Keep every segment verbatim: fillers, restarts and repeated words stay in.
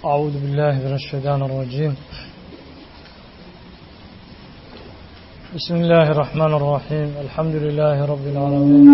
أعوذ بالله من الشيطان الرجيم. بسم الله الرحمن الرحيم. الحمد لله رب العالمين،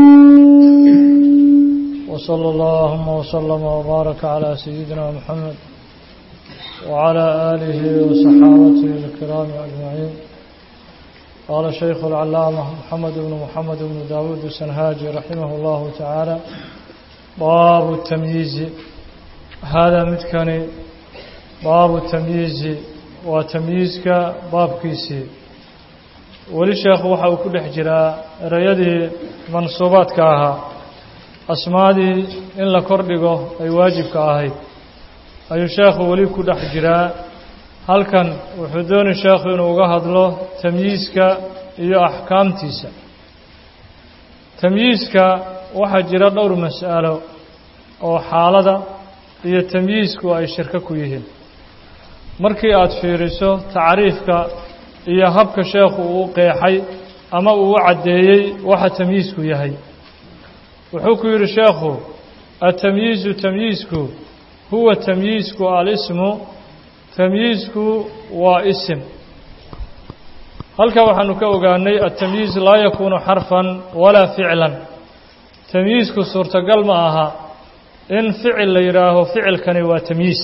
وصلى اللهم وسلم وبارك على سيدنا محمد وعلى آله وصحابته الكرام أجمعين. قال الشيخ العلامة محمد بن محمد بن داود السنهاجي رحمه الله تعالى: باب التمييز. هذا متكني باب التمييز وتمييزك باب كيسي. وللشيخ وحاو كل حجرا رياضي منصوبات كاها أسمادي إن لكردقه أي واجب كاهي أي الشيخ ولي كل حجرا هل كان وحدون الشيخ ينوغهد له تمييزك إيا أحكام تيسا. تمييزك وحجرا دور مسألة أو حالة iyo tamyiizku ay shirka ku yihiin. markii aad fiiriso taariifka iyo habka sheekhu uu qeexay ama uu cadeeyay waxa tamyiizku yahay, wuxuu ku yiri sheekhu: at-tamyiizu tamyiizku huwa tamyiizku al-ismu, tamyiizku waa ism. halka waxaanu ka ogaanay at-tamyiiz la yakunu harfan wala fi'lan. tamyiizku suurtagal ma aha in ficil la yiraaho ficilkani waa tamyiis,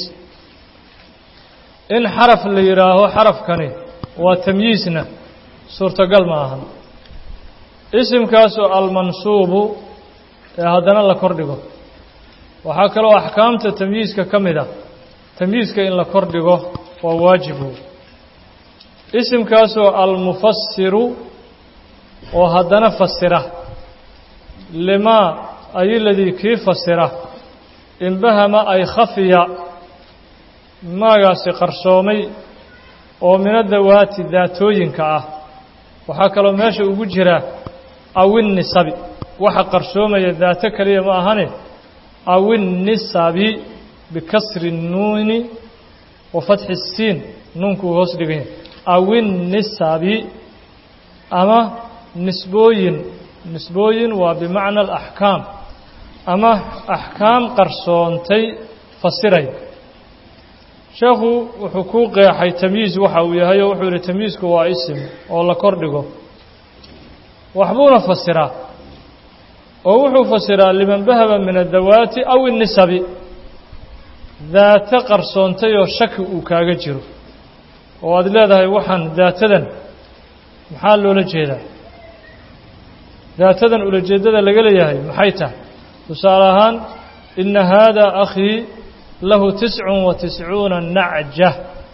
in xaraf la yiraaho xarafkani waa tamyiisna suurtagal ma aha. isimkaas oo al-mansuubu ee haddana la kordhigo waxaa kaloo axkaamta tamyiiska ka mid ah. tamyiiska in la kordhigo waa waajibu. isimkaas oo al-mufassiru oo haddana fasira lima ay ladii kii fasira inbahama ay khafiya maagaasi qarsoomay oo min adawaati daatooyinka ah. waxaa kaloo meesha ugu jira awin nisabi, waxa qarsoomaya daato kaliya ma ahane awin nisabi bikasri nuuni wa fatxi siin, nuunku hoos dhigan yahay. awin nisabi ama nisbooyin. nisbooyin waa bimacna alaxkaam ama axkaam qarsoontay fasiray. sheekhu wuxuu ku qeexay tamyiiz waxa uu yahay oo wuxuu yidhi tamyiizku waa isim oo la kordhigo. waxbuuna fasiraa oo wuxuu fasiraa liman bahaba min adawaati aw innisabi, daato qarsoontay oo shaki uu kaaga jiro oo aad leedahay waxaan daatadan maxaa loola jeedaa, daatadan ulajeedada laga leeyahay maxay tahay. tusaale ahaan: ina haada akhii lahu tiscun wa tiscuuna nacja.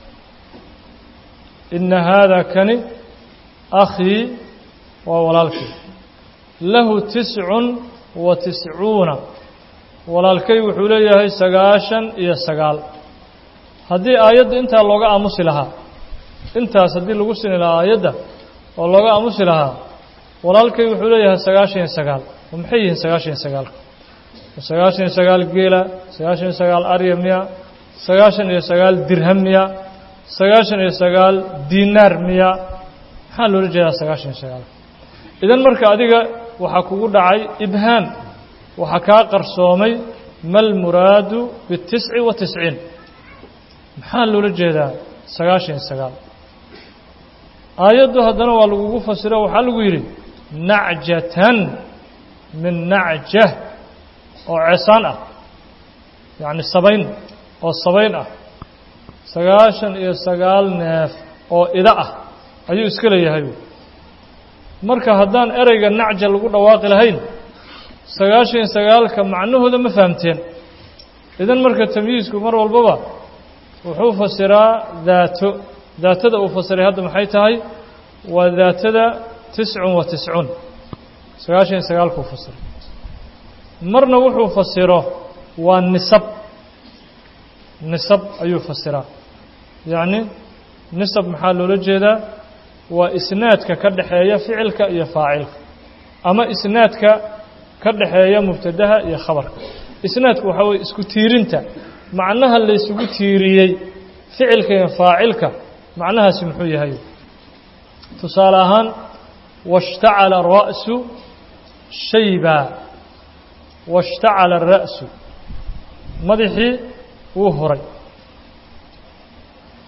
ina haada kani akhii waa walaalkay, lahu tiscun wa tiscuuna, walaalkay wuxuu leeyahay sagaashan iyo sagaal. haddii aayadda intaa looga aamusi lahaa, intaas haddii lagu sini lahaa aayadda oo looga aamusi lahaa, walaalkay wuxuu leeyahay sagaashan iyo sagaal. maxay yihiin sagaashan iyo sagaalka? sagaashan iyo sagaal geela, sagaashan iyo sagaal arya miya, sagaashan iyo sagaal dirham miya, sagaashan iyo sagaal diinaar miya? maxaa loola jeedaa sagaashan iyo sagaal? idan marka adiga waxaa kugu dhacay ibhaam, waxaa kaa qarsoomay mal muraadu bitisci wa tisciin. maxaa loola jeedaa sagaashan iyo sagaal? aayaddu haddana waa lagugu fasiro, waxaa lagu yidhi nacjatan min nacjah oo ceesaan ah, yacni sabayn oo sabayn ah. sagaashan iyo sagaal neef oo ida ah ayuu iska leeyahay. marka haddaan ereyga nacja lagu dhawaaqi lahayn, sagaashan iyo sagaalka macnahooda ma fahamteen. idan marka tamyiizku mar walbaba wuxuu fasiraa daato. daatada uu fasiray hadda maxay tahay? waa daatada tiscun wa tiscuun, sagaashan iyo sagaalkuu fasiray. marna wuxuu fasiro waa nisab. nisab ayuu fasiraa. yacni nisab maxaa loola jeedaa? waa isnaadka ka dhaxeeya ficilka iyo faacilka, ama isnaadka ka dhaxeeya mubtadaha iyo khabarka. isnaadku waxaa weye isku tiirinta, macnaha la isugu tiiriyey ficilka iyo faacilka, macnahaasi muxuu yahay? tusaale ahaan: washtacala ra'su shayba. washtacala ara'su, madaxii wuu horay.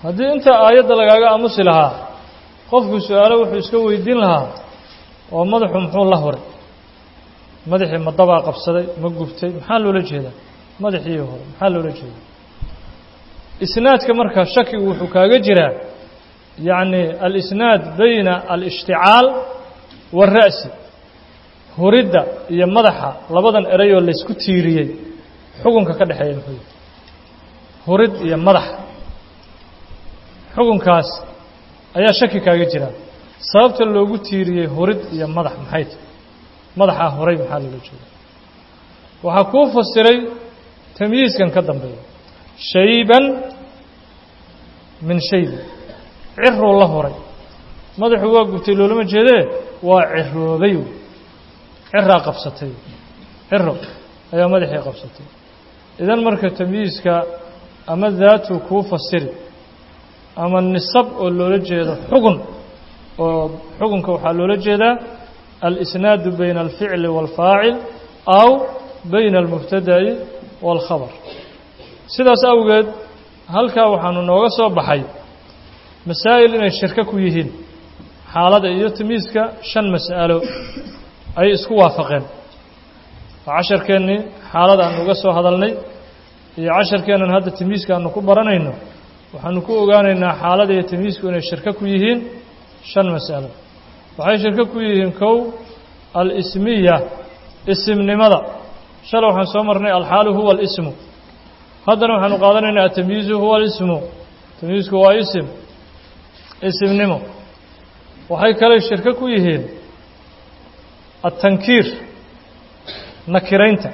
haddii inta aayadda lagaaga aamusi lahaa qofku su-aalo wuxuu iska weydiin lahaa oo madaxu muxuu la horay madaxii ma dabaa qabsaday ma gubtay maxaa loola jeedaa madaxii hore maxaa loola jeedaa isnaadka marka shakigu wuxuu kaaga jiraa yacni alisnaad bayna alishticaal waalra'si huridda iyo madaxa labadan erayoo laysku tiiriyey xukunka ka dhexeeya muxuu yahay hurid iyo madax xukunkaas ayaa shaki kaaga jira sababta loogu tiiriyey hurid iyo madax maxay tahay madaxaa horay maxaa loola jeeda waxaa kuu fasiray tamyiiskan ka dambeeya shayban min shaybi ciruu la horay madaxu waa gubtay loolama jeedee waa ciroobay ciraa qabsatay ciro ayaa madaxii qabsatay idan marka tamyiiska ama daatu kuu fasiri ama nisab oo loola jeedo xugun oo xukunka waxaa loola jeedaa alisnaadu bayna alficli waalfaacil aw bayna almubtada'i waalkhabar sidaas awgeed halkaa waxaanu nooga soo baxay masaa'il inay shirko ku yihiin xaalada iyo tamyiiska shan mas'alo ay isku waafaqeen oo casharkeennii xaalada aanu uga soo hadalnay iyo casharkeennan hadda tamyiiska aanu ku baranayno waxaanu ku ogaanaynaa xaalada iyo tamyiisku inay shirko ku yihiin shan mas'alo waxay shirko ku yihiin kow alismiya isimnimada shalay waxaan soo marnay alxaalu huwa alismu haddana waxaanu qaadanaynaa atamyiizu huwa alismu tamyiisku waa isim isimnimo waxay kale shirko ku yihiin atankiir nakiraynta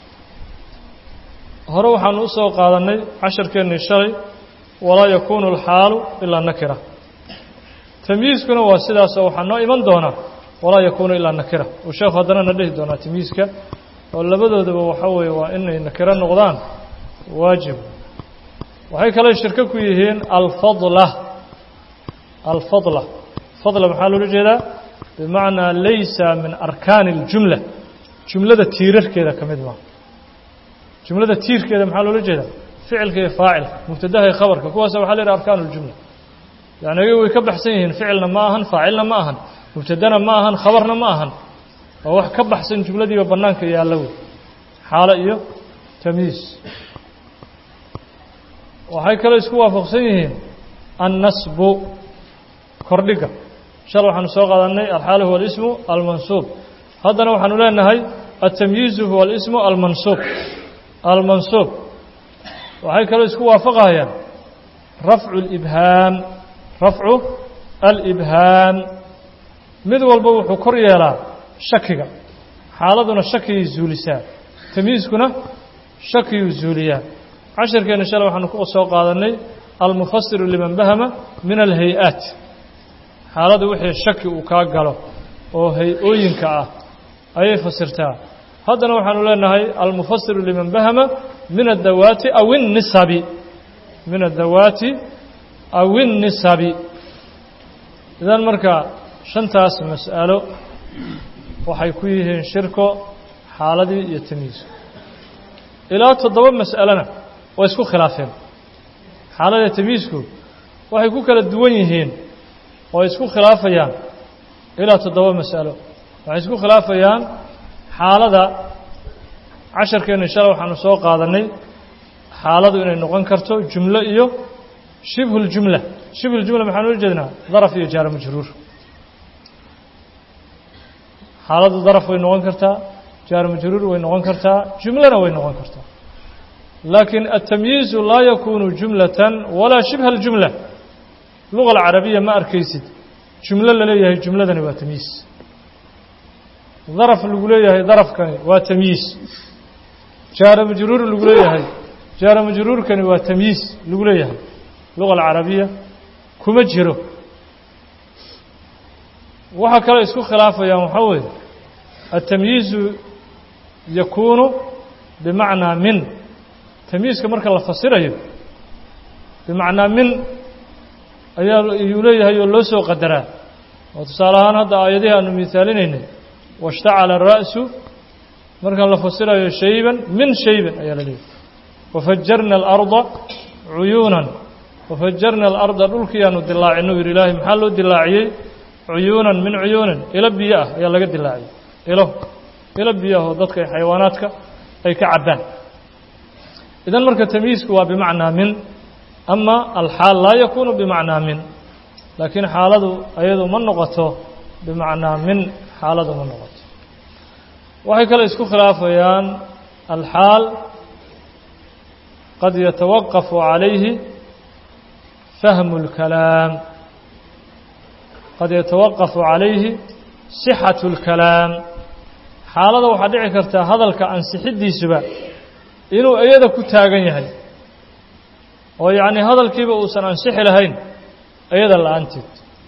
hore waxaanu u soo qaadannay casharkeennii shalay walaa yakuunu alxaalu ilaa nakira tamyiiskuna waa sidaasoo waxaa noo iman doonaa walaa yakuunu ilaa nakira uu sheekhu haddana na dhihi doonaa tamyiiska oo labadoodaba waxaa weeye waa inay nakiro noqdaan waajib waxay kale shirko ku yihiin alfadla alfadla fadla maxaa loola jeedaa bimacnaa laysa min arkaani اljumla jumlada tiirarkeeda ka mid maa jumlada tiirkeeda maxaa loola jeedaa ficilka iyo faacilka mubtadaha iyo khabarka kuwaasa waxa la yidhaha arkaanu اljumla yani ayaga way ka baxsan yihiin ficilna ma ahan faacilna ma ahan mubtadana ma ahan khabarna ma ahan waa wax ka baxsan jumladiiba bannaanka yaalla wey xaalo iyo tamyiis waxay kale isku waafaqsan yihiin annasbu kordhiga shal waxaanu soo qaadannay alxaalu huwa alismu almansuub haddana waxaanu leenahay altamyiizu huwa alismu almansuub almansuub waxay kaloo isku waafaqayaan rafcu alibhaam rafcu alibhaam mid walba wuxuu kor yeelaa shakiga xaaladuna shakiyay zuulisaa tamyiiskuna shakiyuu zuuliyaa casharkeena shalay waxaanu ku soo qaadannay almufasiru liman bahama min alhay-aat xaaladda wixii shaki uu kaa galo oo hay-ooyinka ah ayay fasirtaa haddana waxaanu leenahay almufasiru liman bahama min addawaati aw innisabi min addawaati aw innisabi idan marka shantaas mas'alo waxay ku yihiin shirko xaaladii iyo tamyiiska ilaa toddoba mas'alona way isku khilaafeen xaalada tamyiisku waxay ku kala duwan yihiin oo isku khilaafayaan ilaa toddoba mas'alo waxay isku khilaafayaan xaalada casharkeena shalay waxaanu soo qaadannay xaaladu inay noqon karto jumlo iyo shibhuljumla shibhuljumla maxaanu ula jeednaa daraf iyo jaaro majruur xaaladdu daraf way noqon kartaa jaaro majruur way noqon kartaa jumlana way noqon kartaa laakiin altamyiizu laa yakuunu jumlatan walaa shibha aljumla luga alcarabiya ma arkaysid jumlo la leeyahay jumladani waa tamyiis daraf lagu leeyahay darafkani waa tamyiis jaaro majruur lagu leeyahay jaaro majruurkani waa tamyiis lagu leeyahay luga alcarabiya kuma jiro waxaa kale isku khilaafayaan waxaa weeye altamyiizu yakuunu bimacnaa min tamyiiska marka la fasirayo bimacnaa min ayaa iyuu leeyahay oo loo soo qadaraa oo tusaale ahaan hadda aayadihii aanu miaalinaynay washtacala ara'su marka la fasirayo shayban min shayban ayaa la leeyahay wafajarna alarda cuyuunan وفجرنا الأرض dhulkii aanu dilaacino yiri ilaahay maxaa loo dilaaciyay cuyuunan min cuyuunin ila biyaah ayaa laga dilaaciyay ilo ila biyaah dadka xayawaanaadka ay ka cabaan idan marka tamyiizku waa bimacnaa min ama alxaal laa yakuunu bimacnaa min laakiin xaaladu ayadu ma noqoto bimacnaa min xaaladu ma noqoto waxay kale isku khilaafayaan alxaal qad yatawaqafu calayhi fahmu اlkalaam qad yatawaqafu calayhi sixatu اlkalaam xaalada waxaa dhici kartaa hadalka ansixidiisuba inuu iyada ku taagan yahay oo yacni hadalkiiba uusan ansixi lahayn iyada la-aanteed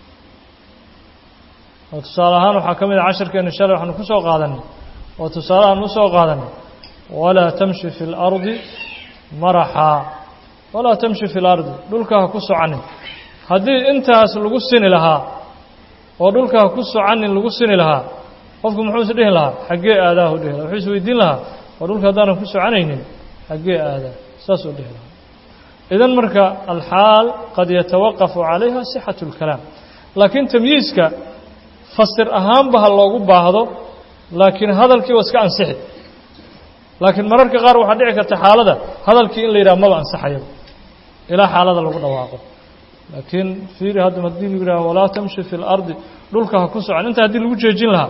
oo tusaale ahaan waxaa ka mid a casharkeena shalay waxaanu ku soo qaadanay oo tusaalahaan u soo qaadanay walaa tamshi fi اlardi maraxaa walaa tamshi fi اlardi dhulka ha ku soconin haddii intaas lagu sini lahaa oo dhulka ha ku soconin lagu sini lahaa qofku muxuu is dhihi lahaa xaggee aadaahu dhihi lahaa wuxuu is weydiin lahaa oo dhulka haddaanan ku soconaynin xaggee aadaa saasuu dhihi lahaa idan marka alxaal qad yatawaqafu calayha sixatu اlkalaam laakiin tamyiizka fasir ahaanba ha loogu baahdo laakiin hadalkii waa iska ansixi laakiin mararka qaar waxaa dhici karta xaalada hadalkii in la yidhaha maba ansaxayo ilaa xaalada lagu dhawaaqo laakiin fiiri hadda haddii lagu yidhaha walaa tamshi fi اlardi dhulka ha ku socon inta haddii lagu jeejin lahaa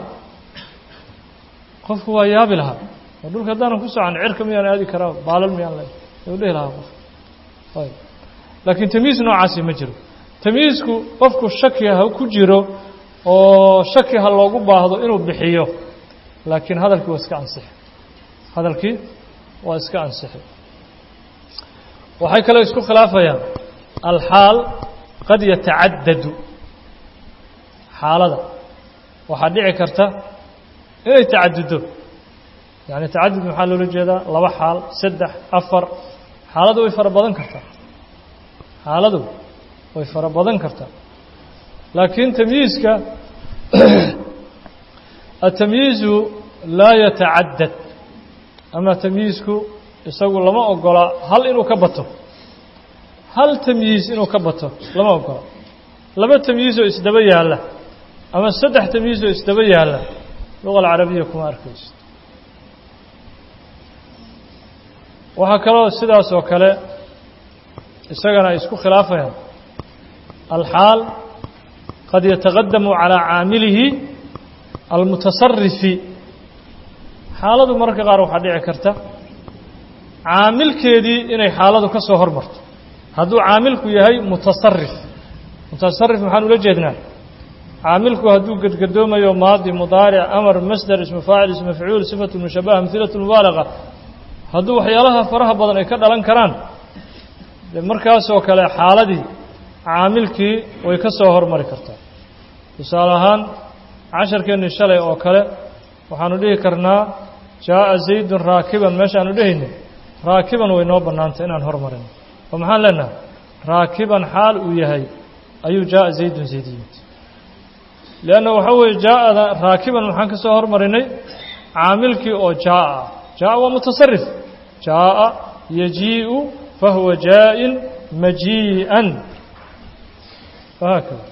qofku waa yaabi lahaa oo dhulka haddaanan ku socon cirka miyaan aadi karaa baalal miyaan le u dhihi lahaa qof laakiin tamyiiz noocaasi ma jiro tamyiizku qofku shaki ha ku jiro oo shaki ha loogu baahdo inuu bixiyo laakiin hadalkii waa iska ansixi hadalkii waa iska ansixi waxay kale isku khilaafayaan alxaal qad yatacaddadu xaalada waxaa dhici karta inay tacaduddo yani tacadud maxaa loola jeedaa laba xaal saddex afar xaaladu way fara badan kartaa xaaladu way fara badan kartaa laakiin tamyiizka atamyiizu laa yatacaddad ama tamyiizku isagu lama ogola hal inuu ka bato hal tamyiiz inuu ka bato lama ogola laba tamyiizoo isdaba yaalla ama saddex tamyiizoo isdaba yaalla luga alcarabiya kuma arkayso waxaa kaloo sidaas oo kale isagana ay isku khilaafayaan alxaal qad yataqadamu calىa caamilihi almutasarifi xaaladu mararka qaar waxaa dhici karta caamilkeedii inay xaaladu ka soo hormarto hadduu caamilku yahay mutasarif mutasarif maxaan ula jeednaa caamilku hadduu gedgadoomayo maadi mudaaric amar masdar ismu faacil ismu mafcuul sifatu mushabaha amhilatu mubaalaga hadduu waxyaalaha faraha badan ay ka dhalan karaan de markaasoo kale xaaladii caamilkii way ka soo hormari kartaa tusaale ahaan casharkeennii shalay oo kale waxaanu dhihi karnaa jaaءa zaydun raakiban meeshaanu dhehayna raakiban way noo bannaantay inaan hormarino oo maxaan leenahay raakiban xaal uu yahay ayuu jaaءa zaydun zayd yimid leanna waxaa weeye jaaءada raakiban maxaan ka soo hormarinay caamilkii oo jaaءa ah jaaءa waa mutasarif jaaءa yajiiءu fahuwa jaa'in majii'an fahaakada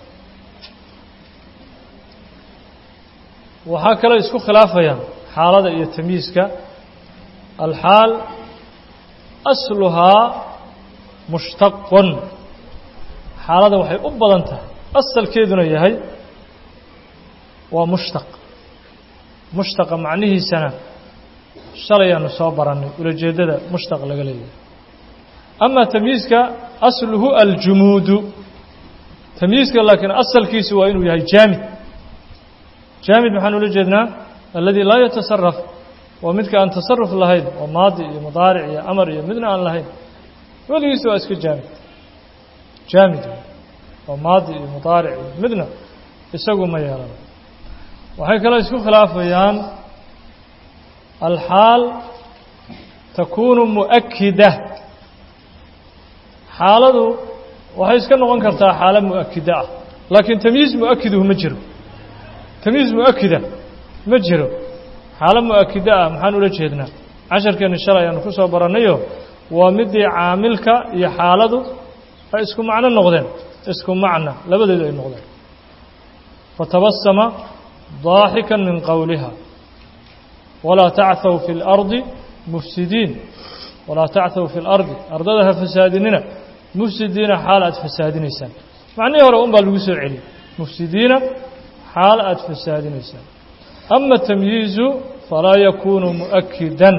waxaa kaloo isku khilaafayaan xaalada iyo tamyiizka alxaal asluhaa mushtaqun xaalada waxay u badan tahay asalkeeduna yahay waa mushtaq mushtaqa macnihiisana shalayaanu soo barannay ulajeeddada mushtaq laga leeyahay ama tamyiizka asluhu aljumuudu tamyiizka laakiin asalkiisu waa inuu yahay jaamid jaamid maxaan ula jeednaa alladii laa yatasaraf waa midka aan tasaruf lahayn oo maadi iyo mudaaric iyo amar iyo midna aan lahayn weligiis waa iska jaamid jaamid oo maadi iyo mudaaric iyo midna isagu ma yeelano waxay kaloo isku khilaafayaan alxaal takuunu mu'akida xaaladu waxay iska noqon kartaa xaalo mu'akida ah laakiin tamyiiz mu'akiduhu ma jiro tamyiiz mu'akida ma jiro xaalo mu'akida ah maxaan ula jeednaa casharkeenni shalay aanu ku soo barannayo waa midii caamilka iyo xaaladu ay isku macno noqdeen isku macna labadeedu ay noqdeen fatabasama ضاحكا من قولها ولا تعثوا في الأرض مفسدين ولا تعثوا في الأرض أرضها فسادين مفسدين حالة فساد نسان معنى هو أم بالوسع علي مفسدين حالة فساد نسان أما التمييز فلا يكون مؤكدا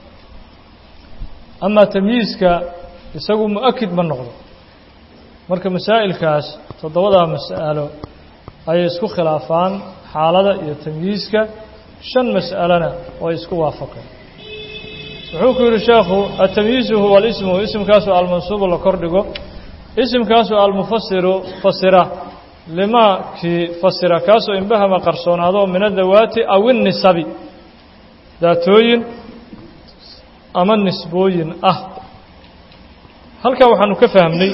أما تمييزك يسوي مؤكد من نقض مركب مسائل كاس تضوضها مسألة أي اسكو خلافان حالة يتمييزك شن مسألنا ويسكو وافقا وحكي الشيخ التمييز هو الاسم اسم كاسو المنصوب لكردقو اسم كاسو المفسر فسره لما كي فسر كاسو انبها ما قرصون هذا من الذوات أو النسب ذاتوين أما النسبوين أه هل كان وحنو كفهمني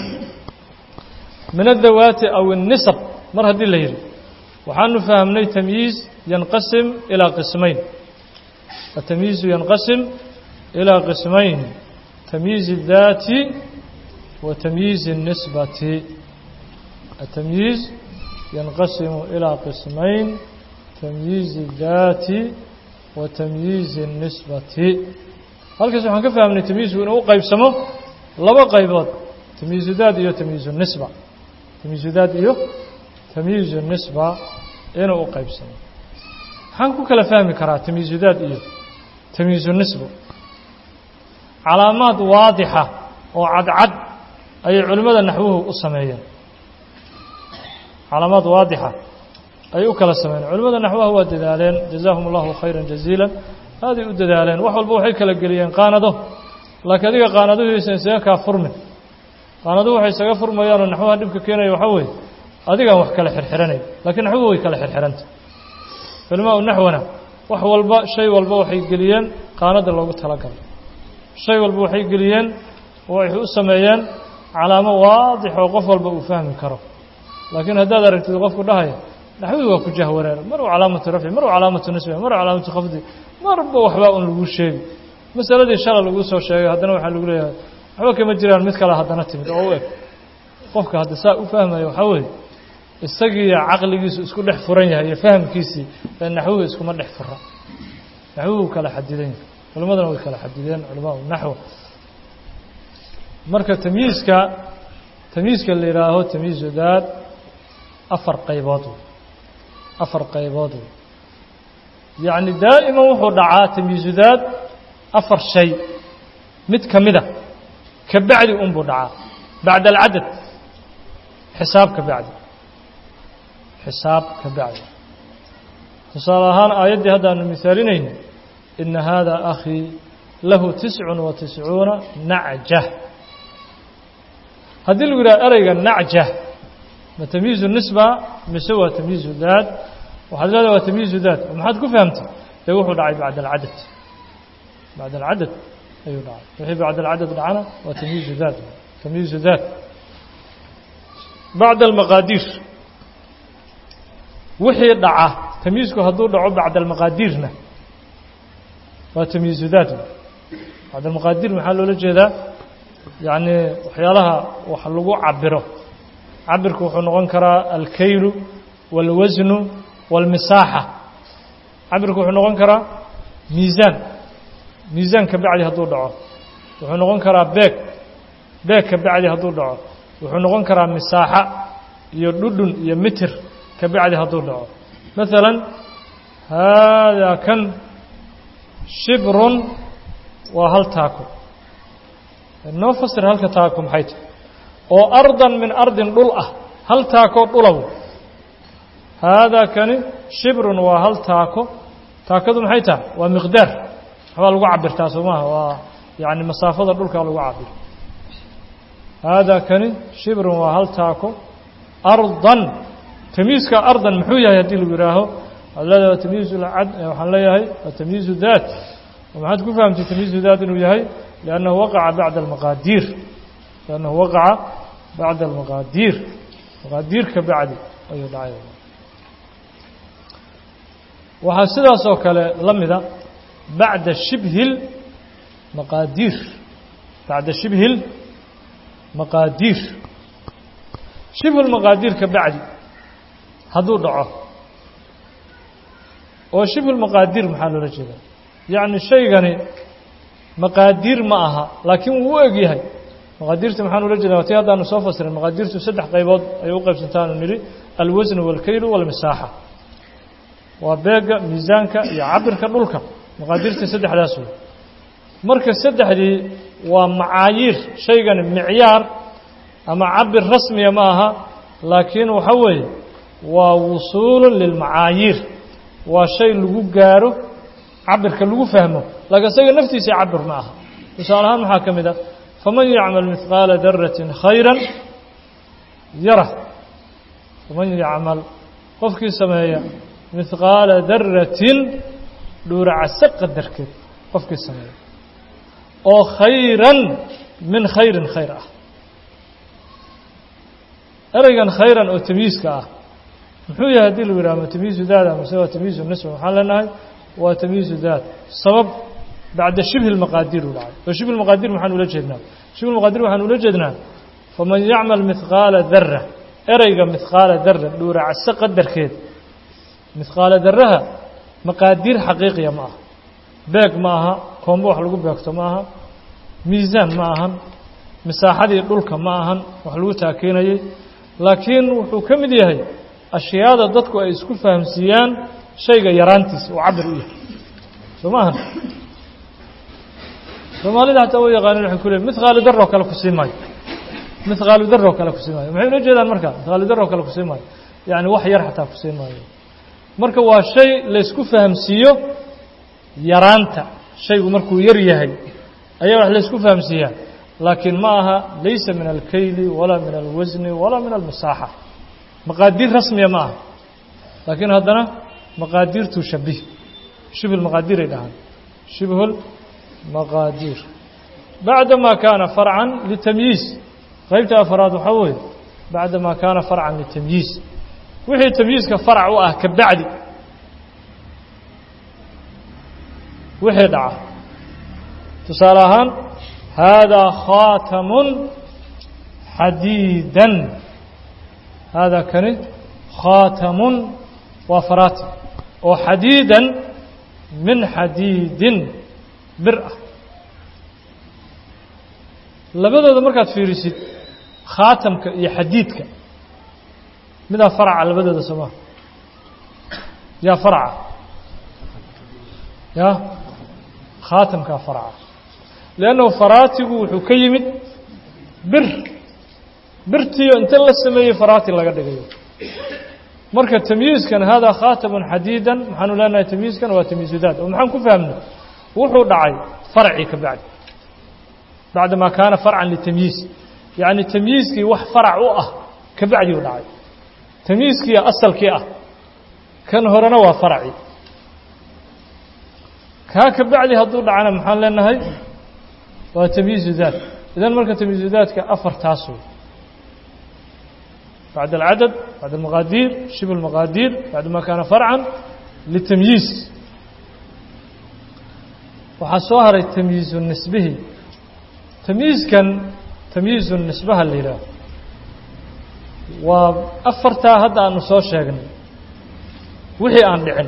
من الذوات أو النسب مر هدي الليل وحنو فهمني تمييز ينقسم إلى قسمين التمييز ينقسم إلى قسمين تمييز الذات وتمييز النسبة التمييز ينقسم إلى قسمين تمييز الذات وتمييز النسبة هل كسو حنك فهمني تمييز ونو قيب سمو لبا قيبات تمييز الذات iyo تمييز النسبة تمييز الذات iyo تمييز النسبة inuu u qaybsamo waxaan ku kala fahmi karaa tamyiizudaad iyo tamyiizu nisbu calaamad waadixa oo cad cad ay culimada naxwuhu u sameeyeen calaamad waadixa ay u kala sameeyeen culimada naxwuhu waa dadaaleen jazaahumullahu khayran jaziilan hadi u dadaaleen wax walba waxay kala galiyeen qaanado laakiin adiga qaanaduhiisa isaga ka furmin qaanadu waxay isaga furmayaan naxwuhu dibka keenay waxa weey adiga wax kala xirxiranay laakiin naxwuhu way kala xirxiranta filmaa naxwana wax walba shay walba waxay galiyeen qaanada loogu tala galay shay walba waxay galiyeen oo ay u sameeyeen calaamo waadix oo qof walba uu fahmi karo laakiin haddaad aragtid qofku dhahaya naxwuhu waa ku jahwareer mar uu calaamatu rafci mar uu calaamatu nasbi mar uu calaamatu khafdi marba waxba uu lagu sheegay masaladii shalay lagu soo sheegay haddana waxa lagu leeyahay waxba kama jiraan mid kale haddana timid oo u eg qofka hadda saa u fahmayo waxa weeye isagii aqligiisu isku dhex furan yahay iyo fahamkiisii ee naxwuhu isku ma dhex fura naxwuhu kala xadidan culimadana way kala xadideen culimada naxw marka tamyiizka tamyiizka la yiraahdo tamyiizu daad afar qaybood afar qaybood yaani daa'ima wuxuu dhacaa tamyiizu daad afar shay mid kamida ka bacdi um buu dhacaa bacda al-adad xisaab ka bacdi حساب كبعد تصالحان آيات هذا المثالين إن هذا أخي له تسع وتسعون نعجة هذه الوراء أريق النعجة تمييز النسبة مسوى تمييز الذات وهذا هو تمييز الذات ومحد كيف فهمت يروح داعي بعد العدد بعد العدد أيوة داعي يحب بعد العدد دعنا وتمييز الذات تمييز الذات بعد المقادير وحي دعاه تمييزك هذول دعوا بعد المقاديرنا وتمييز ذاته بعد المقادير محل ولا جدا يعني وحيالها وحلقوا عبره عبرك وحنقول كرا الكيل والوزن والمساحة عبرك وحنقول كرا ميزان ميزان كبعد هذول دعوا وحنقول كرا بيك بيك كبعد هذول دعوا وحنقول كرا مساحة يردون يمتر كبعد هذول دعوا مثلا هذا كان شبر وهل تاكو إنه فسر هل تاكو حيث وأرضا من أرض ضلعة هل تاكو ضلعو هذا كان شبر وهل تاكو تاكو حيث ومقدار هو الوعبر تاسماه يعني مسافة ضلك الوعبر هذا كان شبر وهل تاكو أرضا تمييز كأرضا محوية يدي له براه هذا تمييز العد وحلا يهي وتمييز ذات وما حد كفهم تمييز ذات إنه يهي لأنه وقع بعد المقادير لأنه وقع بعد المقادير مقادير كبعد أيوة دعاية وحسنا سوكل لمذا بعد شبه المقادير بعد شبه المقادير shibhu lmaqaadiir ka bacdi hadduu dhaco oo shibhu lmaqaadiir maxaa loola jeedaa yacni shaygani maqaadiir ma aha laakiin wuu u eg yahay maqaadiirta maxaan ula jeedaa tii haddaanu soo fasirin maqaadiirtu saddex qaybood ayay u qaybsantaanu nidhi alwasnu waalkaylu waalmisaaxa waa beega miisaanka iyo cabirka dhulka maqaadiirta saddexdaas wey marka saddexdii waa macaayiir shaygani micyaar ama cabir rasmiya ma aha laakiin waxa weeye waa wusuulun lilmacaayiir waa shay lagu gaaro cabirka lagu fahmo laakiin isaga naftiisa cabir ma aha tusaale ahaan maxaa ka mid ah faman yacmal mihqaala daratin khayran yarah faman yacmal qofkii sameeya mihqaala daratin dhuuracase qadarkeed qofkii sameeya oo khayran min khayrin khayr ah ereygan khayran oo tamyiiska ah muxuu yahay haddii lagu yidhaha ma tamyiizu daad amase waa tamyiizu nisba waxaan leenahay waa tamyiizu daad sabab bacda shibhi lmaqaadiir uu dhacay oo shibhi lmaqaadiir maxaan ula jeednaa shibhi lmaqaadiir waxaan ula jeednaa faman yacmal mihqaala dara ereyga mihqaala dara dhuuracase qadarkeed mihqaala daraha maqaadiir xaqiiqiya ma aha beeg ma aha koombo wax lagu beegto ma aha miisaan ma ahan misaaxadii dhulka ma ahan wax lagu taakiinayay laakiin wuxuu ka mid yahay ashyaada dadku ay isku fahamsiiyaan shayga yaraantiisa oo cabir u yahay soo ma ahan soomaalida hataa u yaqaanin waxay ku leeyihin mihqaalu daroo kale ku sii maayo mihqaalu daroo kale ku sii maayo maxay ula jeedaan marka mihqaalu daroo kale ku sii maayo yacni wax yar xataa ku sii maayo marka waa shay laysku fahamsiiyo yaraanta shaygu markuu yar yahay ayaa wax laysku fahamsiiyaa laakiin ma aha laysa min alkayli walaa min alwasni walaa min almisaaxa maqaadiir rasmiya ma aha laakiin haddana maqaadiirtuu shabih shibhu lmaqaadiir ay dhahaan shibhu lmaqaadiir bacdamaa kaana farcan litamyiiz qaybta afaraad waxaa weeye bacdamaa kaana farcan litamyiiz wixii tamyiizka farac u ah ka bacdi wixii dhaca tusaale ahaan haadaa khaatamun xadiidan haadaa kani khaatamun waa faraati oo xadiidan min xadiidin bir ah labadooda markaad fiirisid khaatamka iyo xadiidka midaa faraca labadooda sooma yaa faraca ya khaatamkaa faraca liannahu faraatigu wuxuu ka yimid bir birtiyo inta la sameeyey faraati laga dhigayo marka tamyiizkan haadaa khaatamun xadiidan maxaanu leenahay tamyiizkan waa tamyiizu daad oo maxaan ku fahmnay wuxuu dhacay farcii ka bacdi bacdamaa kaana farcan litamyiiz yacni tamyiizkii wax farac u ah ka bacdi u dhacay tamyiizkiiya asalkii ah kan horena waa faracii kaa ka bacdi hadduu dhacana maxaan leenahay waa tamyiizu daad idan marka tamyiizu daadka afartaas wey bacd alcadad bacd almaqaadiir shibhu lmaqaadiir bacdama kaana farcan litamyiiz waxaa soo haray tamyiizu nisbihi tamyiizkan tamyiizu nisbaha la yidhaah waa afartaa hadda aanu soo sheegnay wixii aan dhicin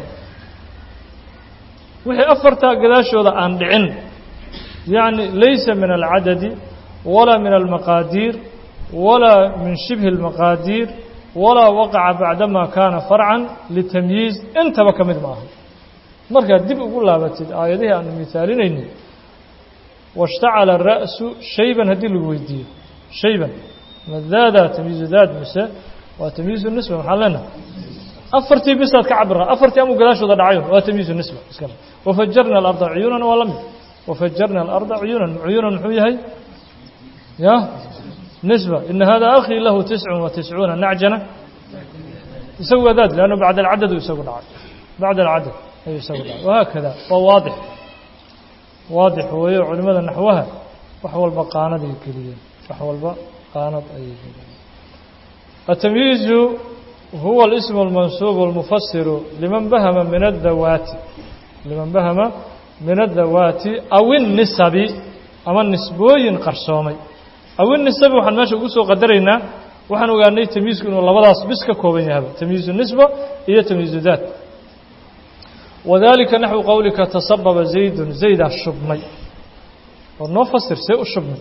wixii afartaa gadaashooda aan dhicin yacni laysa min alcadadi walaa min almaqaadiir walaa min shibhi اlmaqaadiir walaa waqaca bacdama kaana farcan litamyiiz intaba ka mid ma aha markaad dib ugu laabatid aayadihii aanu misaalinayni washtacala ra'su shayban haddii lagu weydiiyo shayban madaada tamyiizu daad mise waa tamyiizu nisba maxaan leenahay afartii bisaad ka cabira afartii amuu gadaashooda dhacayo waa tamyiizu nisba iskale wafajarna alarda cuyuunan waa la mid wafajarna alarda cuyuunan cuyuunan muxuu yahay ya nisba ina hada akhii lahu tiscun wa tiscuuna nacjana isagu waa daad leanno bacda alcadad uu isagu dhacay bacda alcadad ayuu isagu dhacay wahaakada waa waadix waadix weeyo culimada naxwaha wax walba qaanad ay geliyeen wax walba qaanad ayay geliyeen atamyiizu huwa اlismu اlmansuub اlmufasiru liman bahama min الdawaati liman bahama min الdawaati aw الnisabi ama nisbooyin qarsoomay aw الnisabi waxaan meesha ugu soo qadaraynaa waxaan ogaanay tamyiizku inuu labadaas bis ka kooban yahay tamyiizu nisba iyo tamyiizu daat wadalika naxwu qowlika tasababa zaydun zayda shubmay oo noo fasir see u shubmay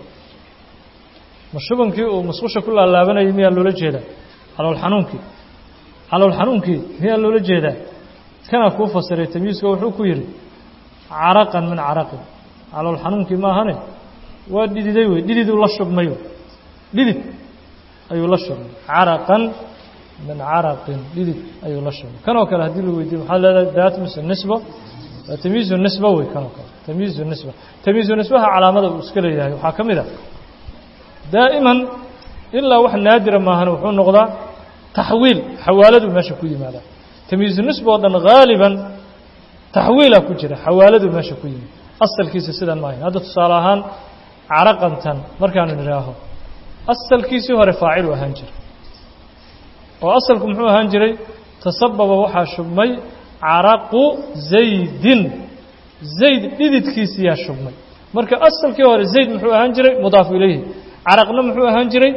ma shubankii uu musqusha ku laalaabanayay miyaa loola jeedaa calool xanuunkii calool xanuunkii miyaa loola jeedaa kana kuu fasiray tamyiizka wuxuu ku yidhi caraqan min caraqin calool xanuunkii ma ahane waa dhididay wey dhididuu la shubmay dhidid ayuu la shubmay caraqan min caraqin dhidid ayuu la shubmay kanoo kale haddii la weydiiyo maxaa leedahay daat mise nisba waa tamyiizu nisba wey kanoo kale tamyiizu nisba tamyiizu nisbaha calaamada uu iska leeyahay waxaa ka mid ah daa'iman ilaa wax naadira maahan wuxuu noqdaa taxwiil xawaaladuu meesha ku yimaadaa tamyiizu nisba oo dhan haaliban taxwiilaa ku jira xawaaladuu meesha ku yimid asalkiisa sidan maahayn hadda tusaale ahaan caraqantan markaanu nidhaaho asalkiisii hore faacil u ahaan jiray oo asalku muxuu ahaan jiray tasababa waxaa shubmay caraqu zaydin zayd dhididkiisiyaa shubmay marka asalkii hore zayd muxuu ahaan jiray mudaafu ilayhi caraqna muxuu ahaan jiray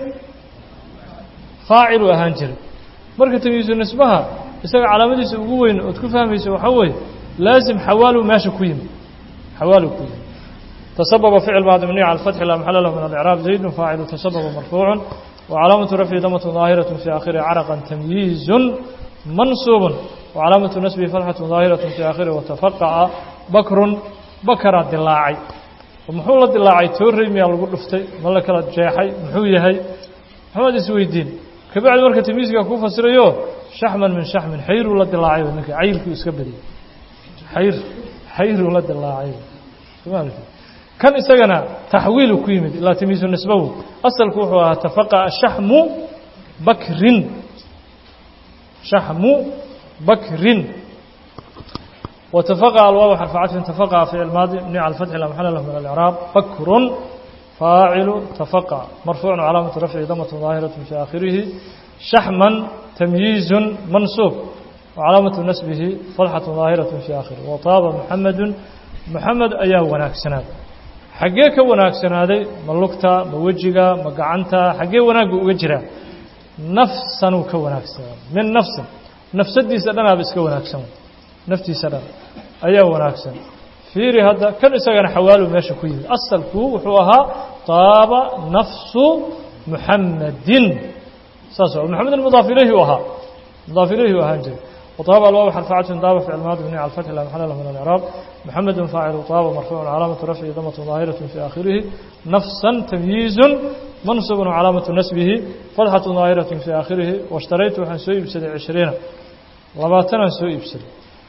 faacil u ahaan jiray marka tamyiizu nisbaha isaga calaamadiisa ugu weyn ood ku fahmayso waxaa weeye laazim xawaaluu meesha ku yimid xawaaluu ku yimid tasababa ficil bacd mabniy cala alfatxi laa maxalla lahu min alcraab zaydun faacilu tasababa marfuucun وcalaamaةu rafci damة ظaahiraة fي akhiri caraqا tamyiiz mansuub وcalaamaةu nasbihi falxaة ظaahiraة fي akhiri watafaqaca bakrun bakaraa dilaacay muxuu la dilaacay toorey miyaa lagu dhuftay ma la kala jeexay muxuu yahay maxamed isweydiin kabacdi marka tamyiizka ku fasirayo shaxman min shaxmin xayruu la dilaacay ninka cayrkii iska badiyey xayr xayruu la dilaacay kan isagana taxwiilu ku yimid ilaa tamyiizu nisbahu asalku wuxuu ahaa tafaqa'a shaxmu bakrin shaxmu bakrin watafaqa'a alwaaw xarfu cadfin tafaqa'a ficil maadi mabni cala alfatxi laa maxalla lahu min alcraab bakrun faacilu tafaqa'a marfuucun calaamatu rafci damatun ظaahiratun fii aakhirihi shaxman tamyiizun mansuub wacalaamatu nasbihi falxatun ظaahiratun fii aakhirihi wataaba muxamedun muxamed ayaa wanaagsanaaday xaggee ka wanaagsanaaday ma lugta ma wejiga ma gacanta xaggee wanaaggu uga jiraa nafsanuu ka wanaagsanaaday min nafsin nafsadiisa dhanaaba iska wanaagsan naftiisa dhan ayaa wanaagsan fiiri hadda kan isagana xawaalu meesha ku yimid asalku wuxuu ahaa taaba nafsu muxamedin saas muxamedin mudaaf ilayhi u ahaa mudaaf ilayhi u ahaan jiray وطاب الواو حرف عطف طاب في الماضي مبني على الفتح لا محل له من الإعراب محمد فاعل طاب مرفوع علامة رفعه ضمة ظاهرة في آخره نفسا تمييز منصب علامة نسبه فتحة ظاهرة في آخره واشتريت عن سوء بسد عشرين لباتنا سوء بسد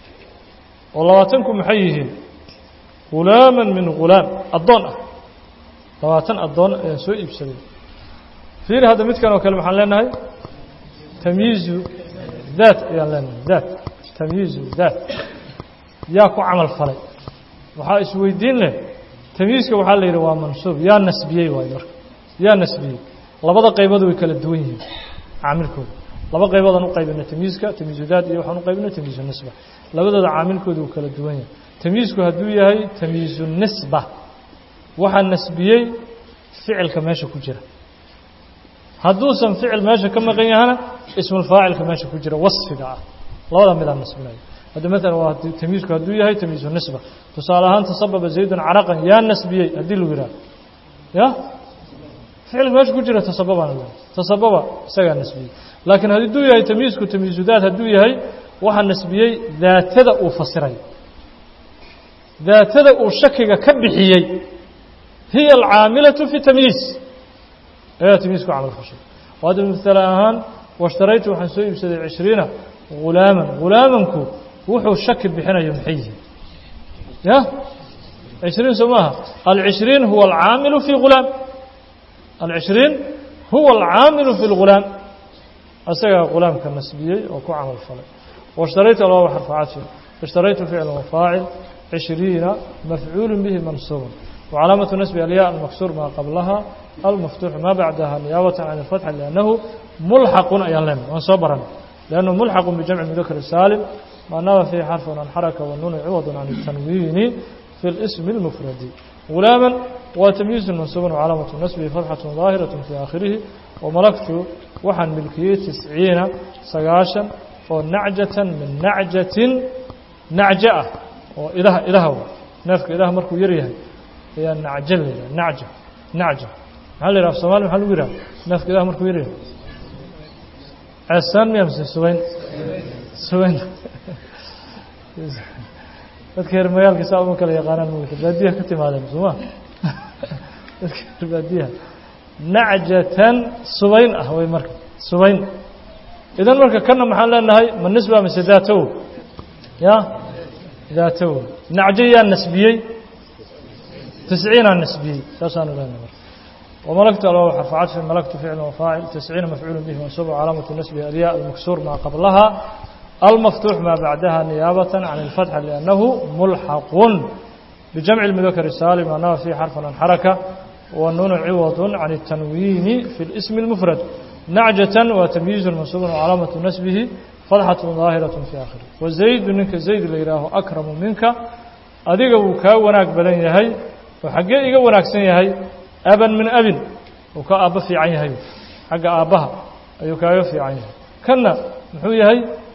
ولباتنكم محيهين غلاما من غلام الضون لباتن الضون سوء بسد في هذا متكن وكلمة حلنا تمييز ذات يعني ذات تمييز ذات ياكو عمل فلي waxaa isweydiin leh tamyiizka waxaa la yidhi waa mansuub yaa nasbiyey waayo marka yaa nasbiyey labada qaybood way kala duwan yihiin caamilkooda laba qayboodaan u qaybinay tamyiizka tamyiizu daat iyo waxaan u qaybinay tamyiizu nisba labadooda caamilkooda wuu kala duwan yahay tamyiizku hadduu yahay tamyiizu nisba waxaa nasbiyey ficilka meesha ku jira hadduusan ficil meesha ka maqan yahana ismul faacilka meesha ku jira wasfiga ah labada mid aan nasbinayo hadda مثلا waa tamyiizku hadduu yahay tamyiizu nisba tusaale ahaan tasababa zaydun caraqan yaa nasbiyey haddii lagu yidhaha ya ficilka meesha ku jira tasababaan leeyahay tasababa isagaa nasbiyey laakiin hadduu yahay tamyiizku tamyiizu daat hadduu yahay waxaa nasbiyey daatada uu fasiray daatada uu shakiga ka bixiyey hiya alcaamilatu fi tamyiiz ayaa tamyiizku camal fashay hadda مثala ahaan washtaraytu waxaan soo iibsaday cishriina غulaaman غulaamanku wuxuu shaki bixinayo maxay yihiin ya عشرين سماها العشرين هو العامل في غلام العشرين هو العامل في الغلام أسأل غلام كالنسبية وكو عمل فلي واشتريت الله حرف عاطف اشتريت فعل وفاعل عشرين مفعول به منصوب وعلامة نسب الياء المكسور ما قبلها المفتوح ما بعدها نيابة عن الفتح لأنه ملحق أيضا وانصبرا لأنه ملحق بجمع مذكر السالم ما نوى فيه حرف عن حركة والنون عوض عن التنوين في الاسم المفرد غلاما وتمييز منصوب وعلامة نسبه فتحة ظاهرة في آخره وملكت وحن ملكية تسعين سقاشا ونعجة من نعجة نعجة وإله إله نفك إله مركو يريها هي النعجل نعجة نعجة هل يرى في الصومال محل ويرى نفك إله مركو يريها عسان يمسي سوين سوين أذكر ميال كساب مكلا يقانا الموت بادية كتم هذا المسوما أذكر بادية نعجة سوين أهوي مركب سوين إذا مركب كنا محل النهاية من نسبة من ذاته يا ذاته نعجية النسبية تسعين النسبية تسعين لنا وملكت له حرف عطف ملكت فعل وفاعل تسعين مفعول به منصوب وعلامة النسب الياء المكسور ما قبلها المفتوح ما بعدها نيابة عن الفتح لأنه ملحق بجمع المذكر السالم أنه في حرف عن حركة والنون عوض عن التنوين في الاسم المفرد نعجة وتمييز منصوب وعلامة نسبه فتحة ظاهرة في آخره وزيد منك زيد ليراه أكرم منك أديك وكاوناك بلن يهي وحقيقة وناك سن يهي أبا من أب وكأب في عينه حق أبها أي كايو في عينه كنا محو يهي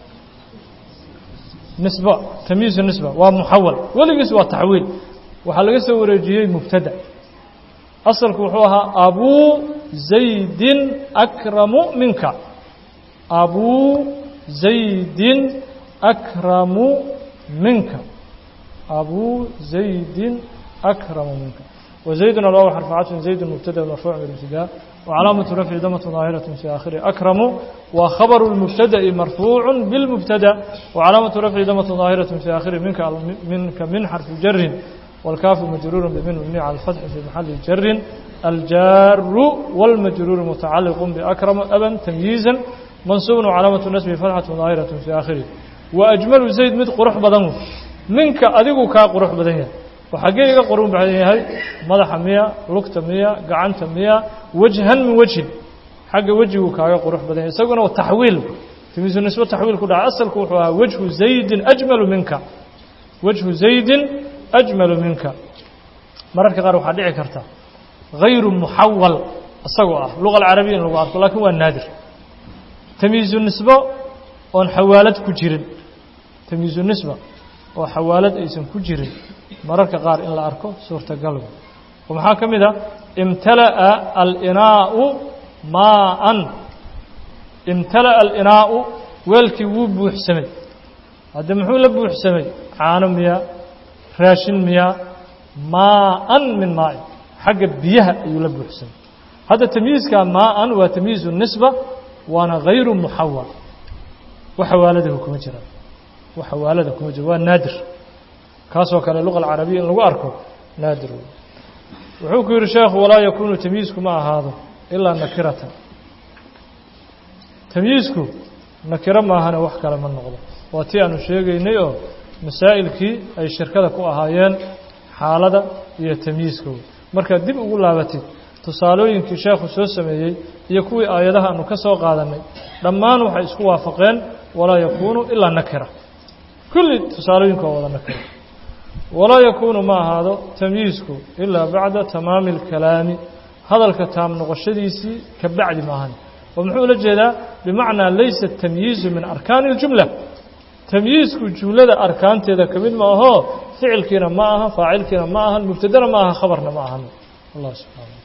نسبة تمييز النسبة ومحول ولقس وتحويل وحلقس ورجيه مبتدأ أصل كوحوها أبو زيد أكرم منك أبو زيد أكرم منك أبو زيد أكرم منك وزيد الله حرف عطف زيد مبتدأ مرفوع بالابتداء وعلامة رفع ضمة ظاهرة في آخره أكرم وخبر المبتدأ مرفوع بالمبتدأ وعلامة رفع ضمة ظاهرة في آخره منك منك من حرف جر والكاف مجرور بمن مبني على الفتح في محل جر الجار والمجرور متعلق بأكرم أبا تمييزا منصوب وعلامة النسب فتحة ظاهرة في آخره وأجمل زيد مد قرح بدنه منك أديك كا قرح بدنه وحقيقة قرون بعدين هاي مدح مية لقطة مية قعنت مية وجها من وجه حق وجهه كا قرح بدنه سجنا والتحويل تمييز النسبة تحويل كل أصل كوحها وجه زيد أجمل منك وجه زيد أجمل منك مرة كغير وحديع كرتا غير محول الصقوة اللغة العربية اللغة لكن هو النادر تمييز النسبة وحوالات كجير تمييز النسبة وحوالات اسم كجير مرة كغير إن لا أركو سورة قلب ومحاكم إذا امتلأ الإناء ماء امتلأ الإناء ويلكي وبوح سمي هذا محول بوح سمي عانم مياه راشن مياه ماء من ماء حق بيها يلبو حسن هذا التمييز كان ماء وتمييز النسبة وانا غير محول وحوالده كما جرى وحوالده كما جرى نادر كاسو كان اللغة العربية اللغة أركو نادر وحوك الشيخ ولا يكون تمييزكم مع هذا إلا نكرة تمييزكم نكرة ما هنا وحكا لمن نغضب واتي أنو شيء نيو masaa'ilkii ay shirkada ku ahaayeen xaalada iyo tamyiiskooda marka dib ugu laabatid tusaalooyinkii sheekhu soo sameeyay iyo kuwii aayadaha aanu ka soo qaadanay dhammaan waxay isku waafaqeen walaa yakuunu ilaa nakira kulli tusaalooyinka wada nakira walaa yakuunu ma ahaado tamyiisku ilaa bacda tamaami alkalaami hadalka taam noqoshadiisii ka bacdi maahan ومحول الجدا بمعنى ليس التمييز من أركان الجملة تمييزك جملة أركان تذا كمد ما هو فعل كنا معها فاعل كنا معها المبتدأ معها خبرنا معها الله سبحانه